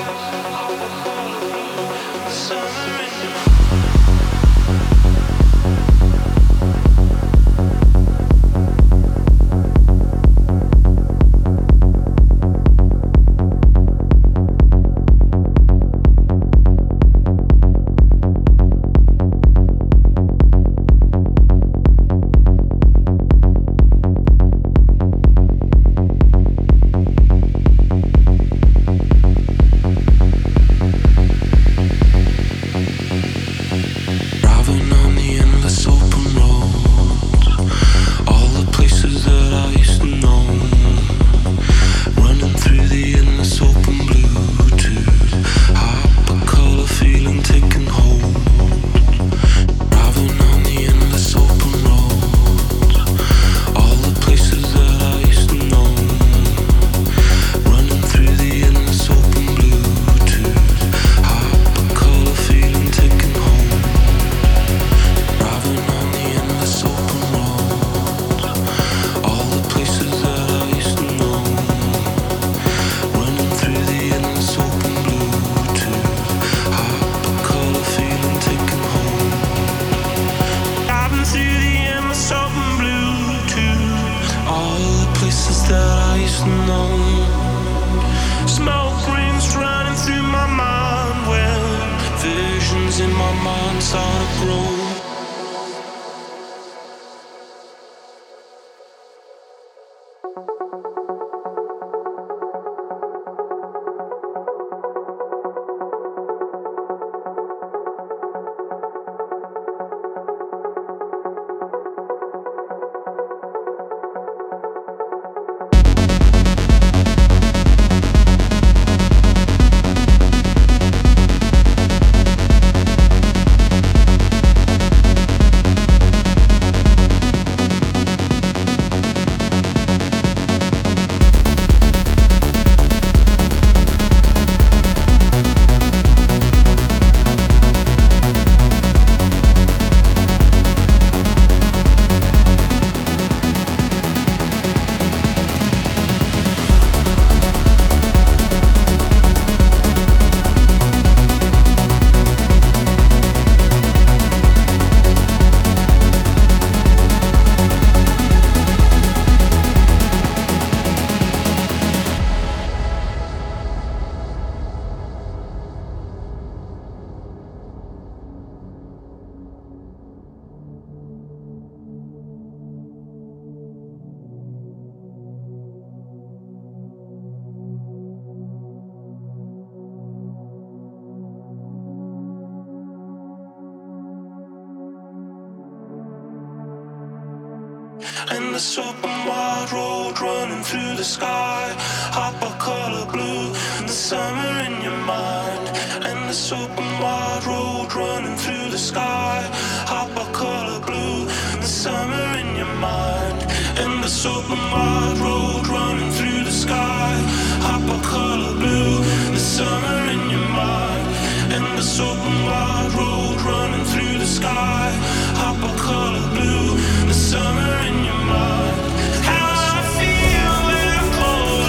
endless open wide road running through the sky. Hop a color blue, the summer in your mind. Endless open wide road running through the sky. Hop a color blue, the summer in your mind. Endless open wide road running through the sky. Hop a color blue, the summer in your mind. Endless open wide road running through the sky. Hop a color blue, the summer in your mind. How I feel when I'm cold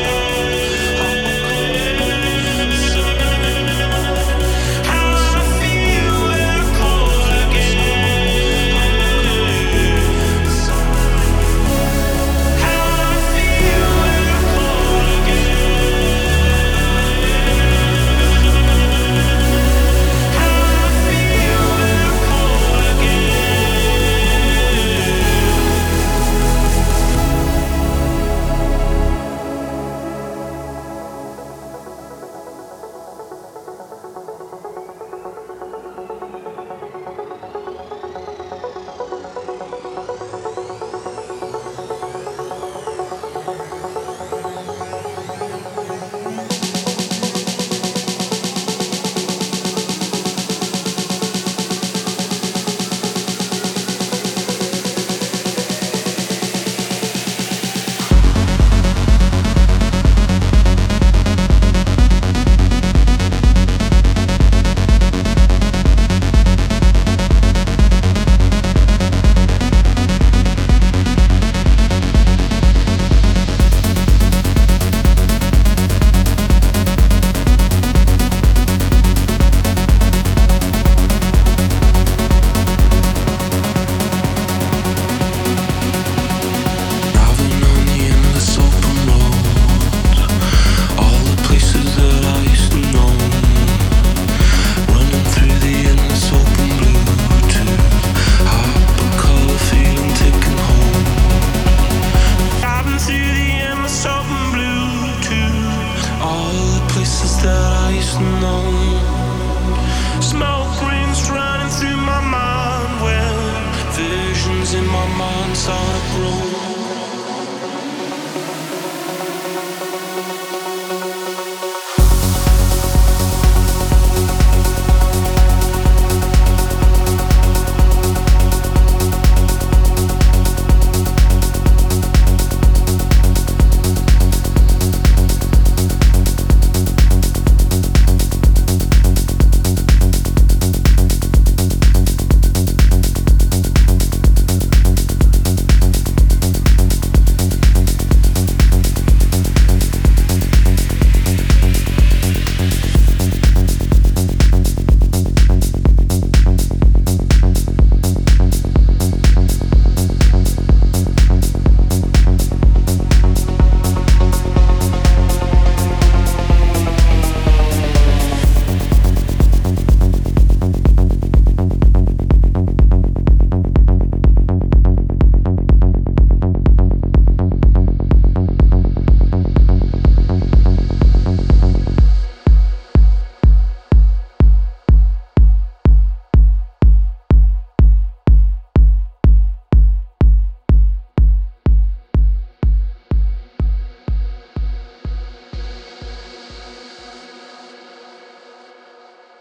again. How I feel when I'm cold again. How I feel when I'm cold again. How I feel when I'm cold again. unknown. Smoke